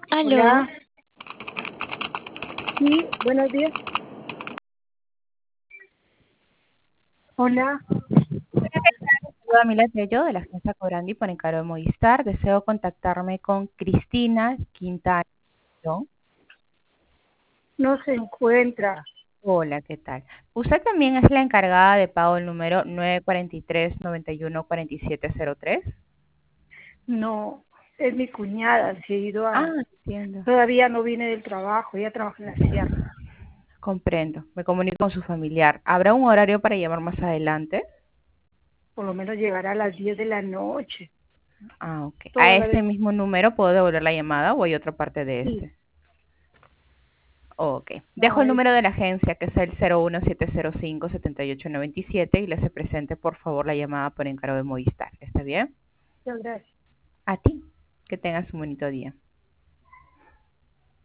Aló, Hola, sí, buenos días. Hola, Saluda a Mila Tello de la agencia Cobrandi por encargo de Movistar. Deseo contactarme con Cristina Quintana. no se encuentra. Hola, ¿qué tal? Usted también es la encargada de pago del número 943-914703. No, es mi cuñada, se ha ido Ah, a... entiendo. Todavía no viene del trabajo, ella trabaja en la sierra. Comprendo. Me comunico con su familiar. ¿Habrá un horario para llamar más adelante? Por lo menos llegará a las 10 de la noche. Ah, ok. ¿A Toda la este vez. mismo número puedo devolver la llamada o hay otra parte de Sí, este? Ok. Dejo no, el número de la agencia, que es el 01705-7897, y le hace presente, por favor, la llamada por encargo de Movistar. ¿Está bien? muchas gracias. A ti. Que tengas un bonito día.